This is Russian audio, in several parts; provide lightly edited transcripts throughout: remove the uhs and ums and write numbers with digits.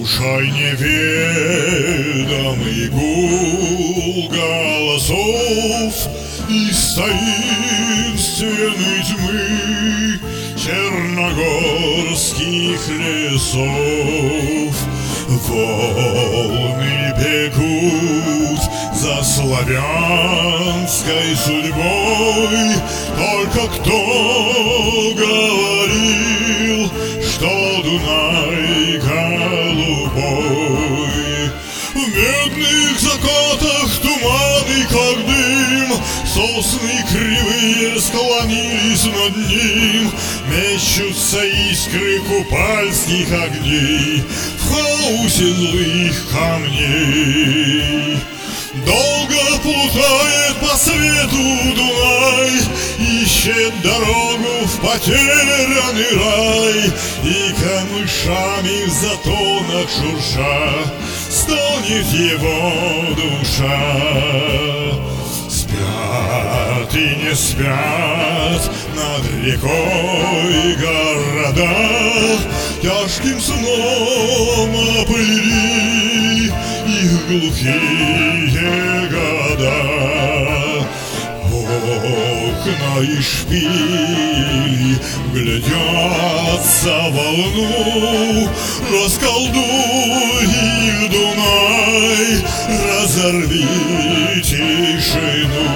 Слушай неведомый гул голосов из таинственной тьмы черногорских лесов. Волны бегут за славянской судьбой. Только кто говорил, что Дунай голубой? В медных закатах туманы, как дым, сосны кривые склонились над ним. Мечутся искры купальских огней в хаосе злых камней. Долго плутает по свету Дунай, ищет дорогу в потерянный рай, и камышами в затонах шурша стонет его душа. Спят и не спят над рекой города, тяжким сном оплели их глухие года. Окна и шпили глядятся в волну, расколдуй их, Дунай, разорви тишину.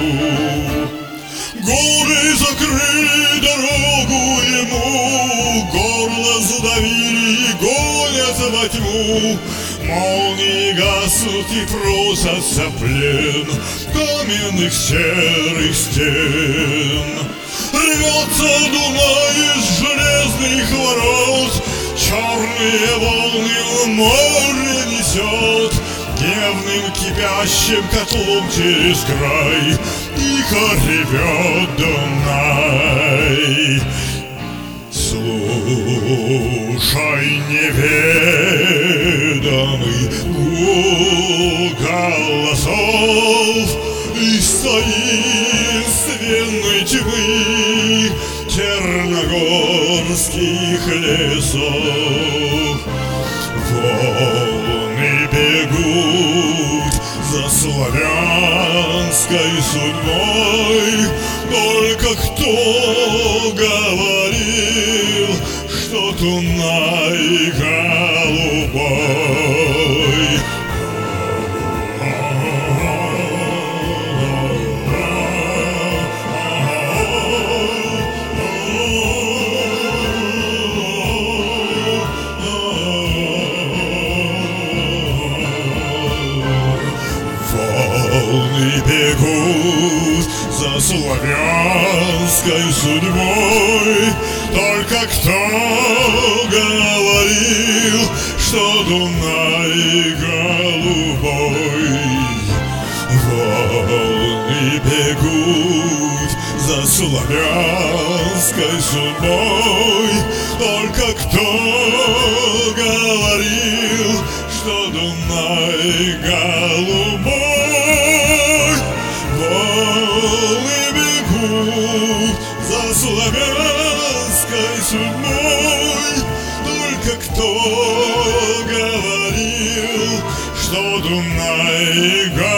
Горы закрыли дорогу ему, горло задавили и гонят во тьму. Молнии гаснут и просятся в плен каменных серых стен. Рвется Дунай из железных ворот, черные волны в море несет. Гневным кипящим котлом через край тихо ревет Дунай. Слушай неведомый гул голосов из таинственной тьмы черногорских лесов. Волны бегут за славянской судьбой. Только кто говорил, что Дунай голубой? Волны бегут за славянской судьбой. Только кто говорил, что Дунай голубой? Волны бегут за славянской судьбой. Только кто говорил, что Дунай голубой? Волны бегут за славянской судьбой. Только кто говорил, что Дунай голубой?